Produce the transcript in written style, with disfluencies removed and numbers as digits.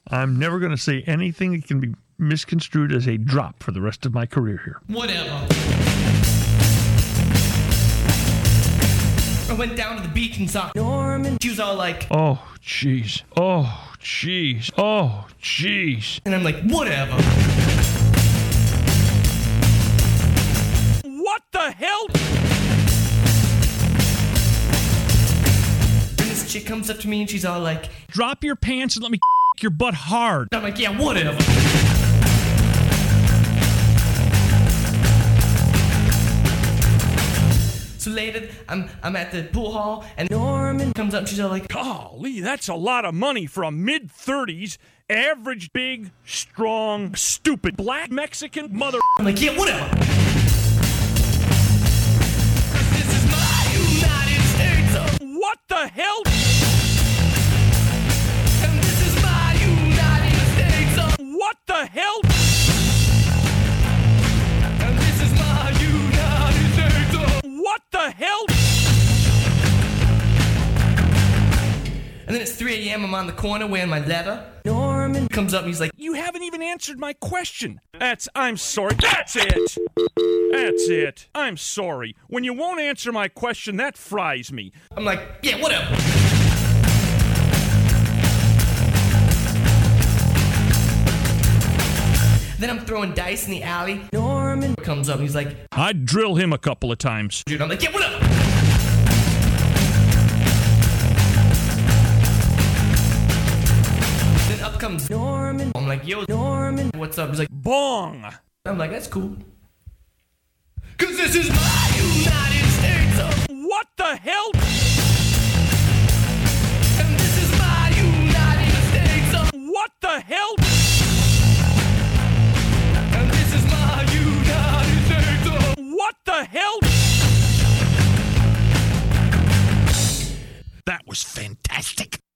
I'm never going to say anything that can be misconstrued as a drop for the rest of my career here. Whatever. I went down to the beach and saw Norman. She was all like, oh, jeez. Oh, jeez. Oh, jeez. And I'm like, whatever. What the hell? And this chick comes up to me and she's all like, drop your pants and let me your butt hard. I'm like, yeah, whatever. So later, I'm at the pool hall, and Norman comes up and she's all like, golly, that's a lot of money for a mid-30s, average, big, strong, stupid, black Mexican mother... I'm like, yeah, whatever. This is my United States of... What the hell? And this is my United States of... What the hell? And this is my United States of... What the hell? And then it's 3 a.m. I'm on the corner wearing my leather. Norman comes up and he's like, you haven't even answered my question. I'm sorry. That's it. That's it. I'm sorry. When you won't answer my question, that fries me. I'm like, yeah, whatever. Then I'm throwing dice in the alley. Norman comes up and he's like, I'd drill him a couple of times. dude, I'm like, yeah, whatever. Then up comes Norman. I'm like, yo, Norman, what's up? He's like, bong. I'm like, that's cool. Cause this is my United States of... What the hell? And this is my United States of... What the hell? And this is my United States of... What the hell? That was fantastic.